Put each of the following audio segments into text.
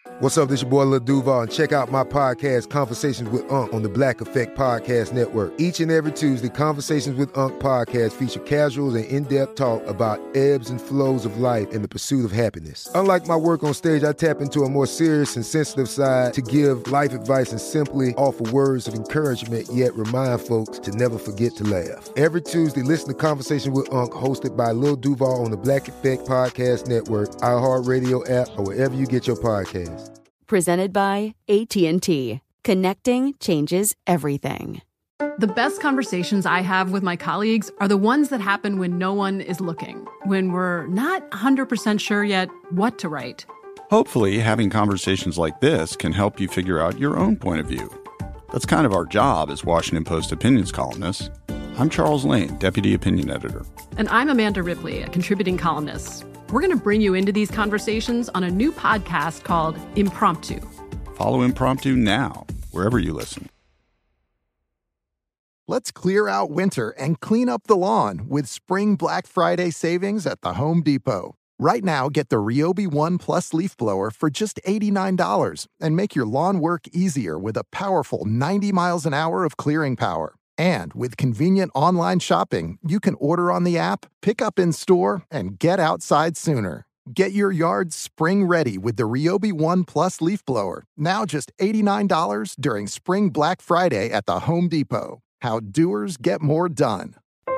What's up, this your boy Lil Duval, and check out my podcast, Conversations with Unc, on the Black Effect Podcast Network. Each and every Tuesday, Conversations with Unc podcast feature casuals and in-depth talk about ebbs and flows of life and the pursuit of happiness. Unlike my work on stage, I tap into a more serious and sensitive side to give life advice and simply offer words of encouragement, yet remind folks to never forget to laugh. Every Tuesday, listen to Conversations with Unc, hosted by Lil Duval on the Black Effect Podcast Network, iHeartRadio app, or wherever you get your podcasts. Presented by AT&T. Connecting changes everything. The best conversations I have with my colleagues are the ones that happen when no one is looking, when we're not 100% sure yet what to write. Hopefully, having conversations like this can help you figure out your own point of view. That's kind of our job as Washington Post opinions columnists. I'm Charles Lane, Deputy Opinion Editor. And I'm Amanda Ripley, a contributing columnist. We're going to bring you into these conversations on a new podcast called Impromptu. Follow Impromptu now, wherever you listen. Let's clear out winter and clean up the lawn with Spring Black Friday savings at the Home Depot. Right now, get the Ryobi One Plus leaf blower for just $89 and make your lawn work easier with a powerful 90 miles an hour of clearing power. And with convenient online shopping, you can order on the app, pick up in store, and get outside sooner. Get your yard spring ready with the Ryobi One Plus leaf blower, now just $89 during Spring Black Friday at the Home Depot. How doers get more done.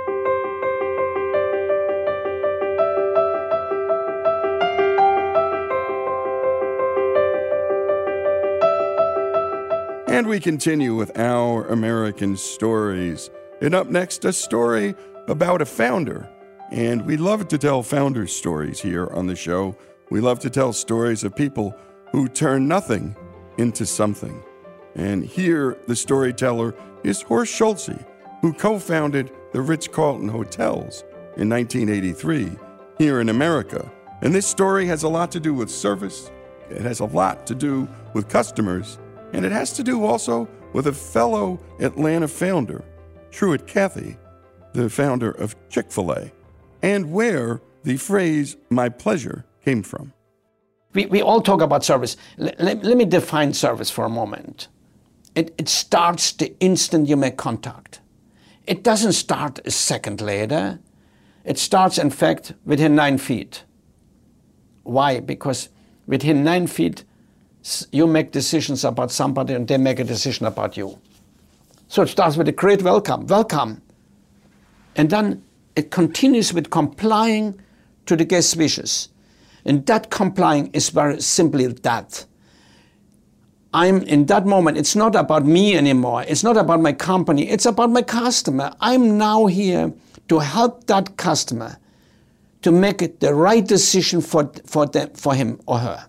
And we continue with Our American Stories. And up next, a story about a founder. And we love to tell founder stories here on the show. We love to tell stories of people who turn nothing into something. And here, the storyteller is Horst Schulze, who co-founded the Ritz-Carlton Hotels in 1983 here in America. And this story has a lot to do with service. It has a lot to do with customers. And it has to do also with a fellow Atlanta founder, Truett Cathy, the founder of Chick-fil-A, and where the phrase, my pleasure, came from. We all talk about service. Let me define service for a moment. It starts the instant you make contact. It doesn't start a second later. It starts, in fact, within 9 feet. Why? Because within 9 feet, you make decisions about somebody and they make a decision about you. So it starts with a great welcome. And then it continues with complying to the guest's wishes. And that complying is very simply that. I'm in that moment, it's not about me anymore. It's not about my company. It's about my customer. I'm now here to help that customer to make it the right decision for him or her.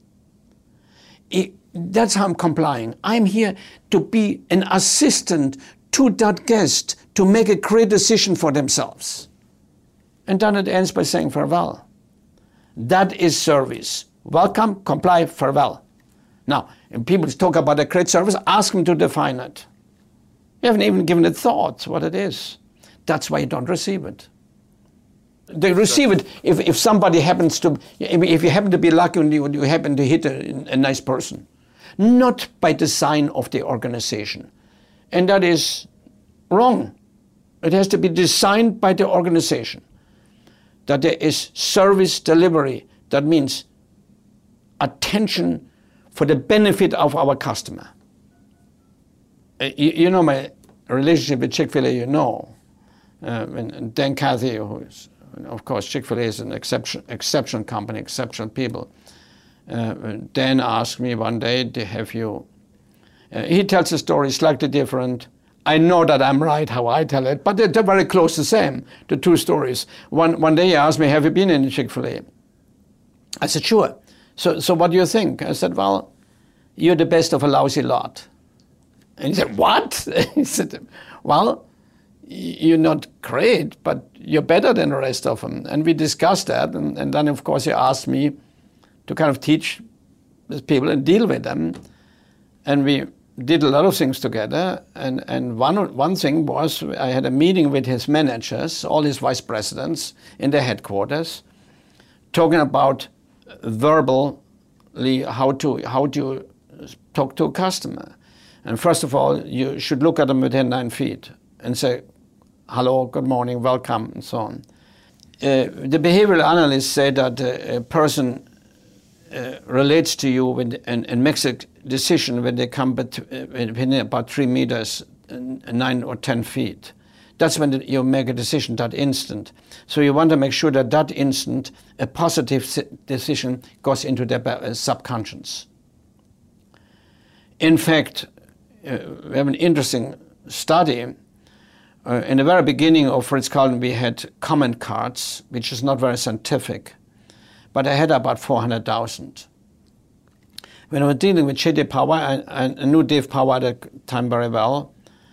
That's how I'm complying. I'm here to be an assistant to that guest to make a great decision for themselves. And then it ends by saying farewell. That is service. Welcome, comply, farewell. Now, when people talk about a great service, ask them to define it. You haven't even given it thought what it is. That's why you don't receive it. They receive it if somebody happens to, if you happen to be lucky and you happen to hit a nice person. Not by design of the organization. And that is wrong. It has to be designed by the organization. That there is service delivery. That means attention for the benefit of our customer. You know my relationship with Chick-fil-A, you know. And Dan Cathy, who is, of course, Chick-fil-A is an exceptional company, exceptional people. Dan asked me one day, have you... he tells a story slightly different. I know that I'm right how I tell it, but they're very close to the same, the two stories. One day he asked me, have you been in Chick-fil-A? I said, sure. So what do you think? I said, well, you're the best of a lousy lot. And he said, what? He said, well, you're not great, but you're better than the rest of them. And we discussed that. And then, of course, he asked me to kind of teach these people and deal with them. And we did a lot of things together. And one thing was I had a meeting with his managers, all his vice presidents in their headquarters, talking about verbal how do you talk to a customer. And first of all, you should look at them within 9 feet and say, hello, good morning, welcome, and so on. The behavioral analysts say that a person relates to you and makes a decision when they come within about 3 meters, 9 or 10 feet. That's when you make a decision that instant. So you want to make sure that that instant, a positive decision goes into their subconscious. In fact, we have an interesting study. In the very beginning of Ritz-Carlton, we had comment cards, which is not very scientific, but I had about 400,000. When I was dealing with J.D. Power, I knew Dave Power at the time very well.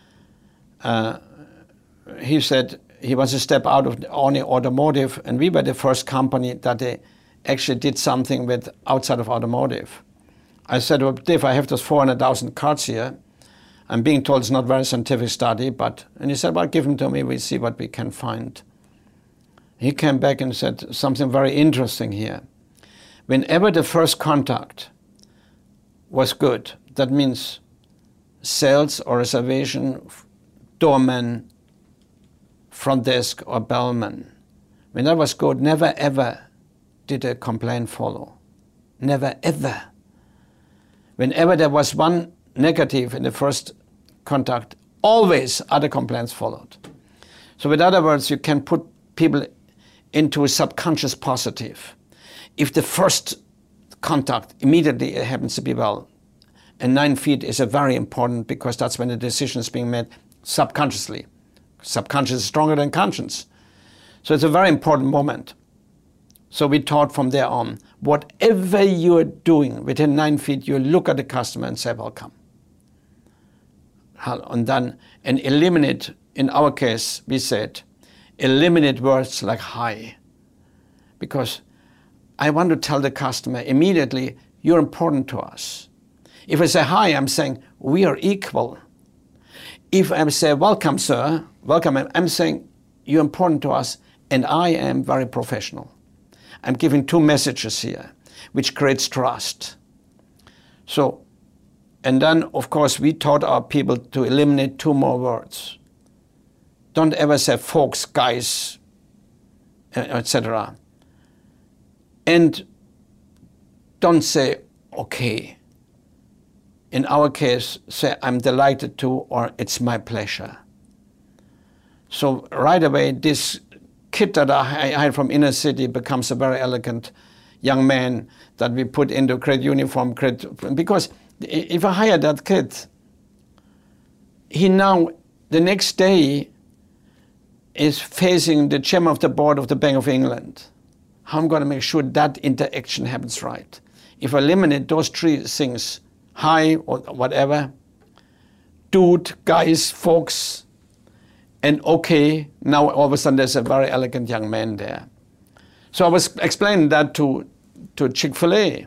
He said he was a step out of only automotive, and we were the first company that they actually did something with outside of automotive. I said, well, Dave, I have those 400,000 cards here. I'm being told it's not a very scientific study, and he said, well, give them to me, we'll see what we can find. He came back and said something very interesting here. Whenever the first contact was good, that means sales or reservation, doorman, front desk or bellman. When that was good, never ever did a complaint follow. Never ever. Whenever there was one negative in the first contact, always other complaints followed. So with other words, you can put people into a subconscious positive. If the first contact immediately it happens to be well, and 9 feet is a very important because that's when the decision is being made subconsciously. Subconscious is stronger than conscience. So it's a very important moment. So we taught from there on, whatever you're doing within 9 feet, you look at the customer and say, welcome. And eliminate, in our case, we said, eliminate words like hi. Because I want to tell the customer immediately, you're important to us. If I say hi, I'm saying, we are equal. If I say, welcome, sir, welcome, I'm saying, you're important to us, and I am very professional. I'm giving 2 messages here, which creates trust. So, and then, of course, we taught our people to eliminate 2 more words. Don't ever say folks, guys, etc. And don't say, okay. In our case, say, I'm delighted to, or it's my pleasure. So right away, this kid that I had from inner city becomes a very elegant young man that we put into great uniform, because if I hire that kid, he now, the next day, is facing the chairman of the board of the Bank of England. How I'm going to make sure that interaction happens right. If I eliminate those 3 things, hi or whatever, dude, guys, folks, and okay, now all of a sudden there's a very elegant young man there. So I was explaining that to Chick-fil-A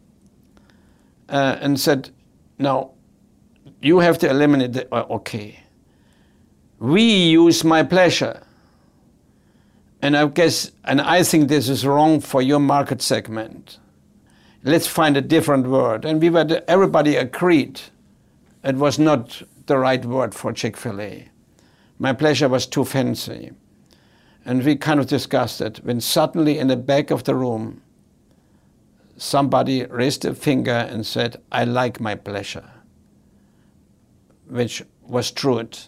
and said, now, you have to eliminate the okay. We use my pleasure. And I think this is wrong for your market segment. Let's find a different word. And everybody agreed it was not the right word for Chick-fil-A. My pleasure was too fancy. And we kind of discussed it when suddenly in the back of the room, somebody raised a finger and said, I like my pleasure, which was Truett,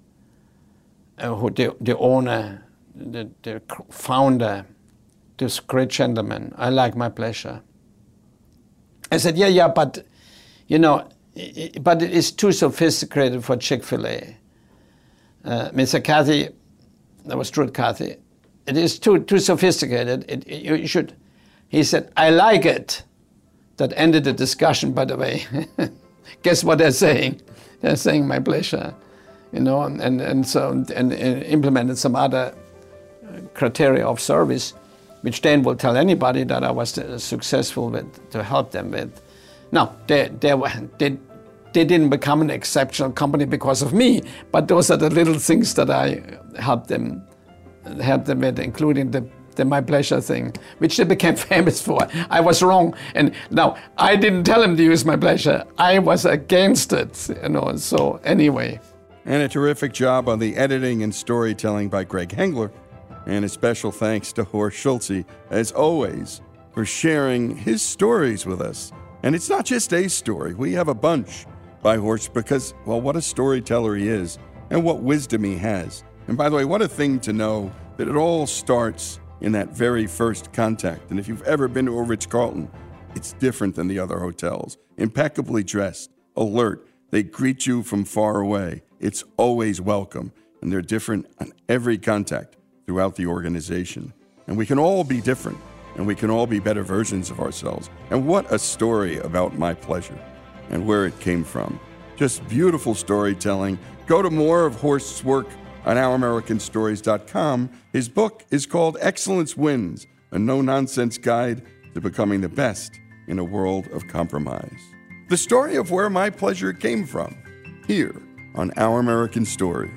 the owner, the founder, this great gentleman. I like my pleasure. I said, yeah, but, but it is too sophisticated for Chick-fil-A. Mr. Cathy, that was Truett Cathy, it is too sophisticated. You should. He said, I like it. That ended the discussion, by the way. Guess what they're saying? They're saying my pleasure, and implemented some other criteria of service, which then will tell anybody that I was successful with, to help them with. Now, they didn't become an exceptional company because of me, but those are the little things that I helped them with, including the the My Pleasure thing, which they became famous for. I was wrong. And now, I didn't tell him to use My Pleasure. I was against it, so anyway. And a terrific job on the editing and storytelling by Greg Hengler. And a special thanks to Horst Schulze, as always, for sharing his stories with us. And it's not just a story. We have a bunch by Horst because, well, what a storyteller he is and what wisdom he has. And by the way, what a thing to know that it all starts in that very first contact. And if you've ever been to a Ritz-Carlton, it's different than the other hotels. Impeccably dressed, alert. They greet you from far away. It's always welcome. And they're different on every contact throughout the organization. And we can all be different. And we can all be better versions of ourselves. And what a story about My Pleasure and where it came from. Just beautiful storytelling. Go to more of Horst's work on OurAmericanStories.com. His book is called Excellence Wins, a no-nonsense guide to becoming the best in a world of compromise. The story of where my pleasure came from, here on Our American Stories.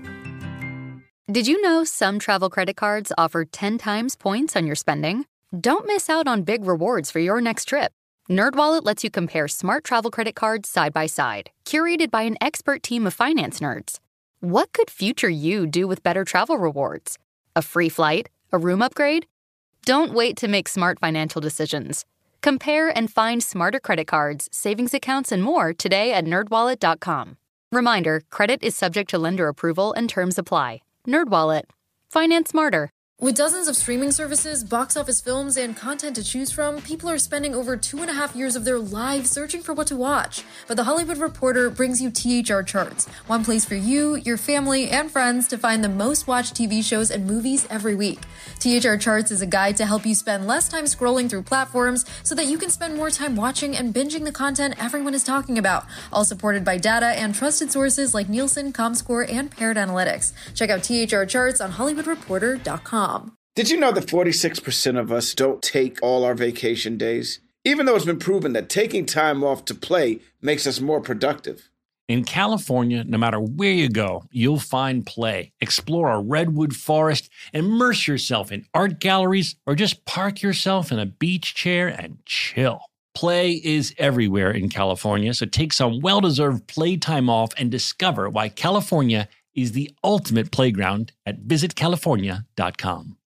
Did you know some travel credit cards offer 10 times points on your spending? Don't miss out on big rewards for your next trip. NerdWallet lets you compare smart travel credit cards side by side, curated by an expert team of finance nerds. What could future you do with better travel rewards? A free flight? A room upgrade? Don't wait to make smart financial decisions. Compare and find smarter credit cards, savings accounts, and more today at NerdWallet.com. Reminder, credit is subject to lender approval and terms apply. NerdWallet. Finance smarter. With dozens of streaming services, box office films, and content to choose from, people are spending over 2.5 years of their lives searching for what to watch. But The Hollywood Reporter brings you THR Charts, one place for you, your family, and friends to find the most watched TV shows and movies every week. THR Charts is a guide to help you spend less time scrolling through platforms so that you can spend more time watching and binging the content everyone is talking about, all supported by data and trusted sources like Nielsen, Comscore, and Parrot Analytics. Check out THR Charts on HollywoodReporter.com. Did you know that 46% of us don't take all our vacation days? Even though it's been proven that taking time off to play makes us more productive. In California, no matter where you go, you'll find play. Explore a redwood forest, immerse yourself in art galleries, or just park yourself in a beach chair and chill. Play is everywhere in California, so take some well-deserved playtime off and discover why California is the ultimate playground at visitcalifornia.com.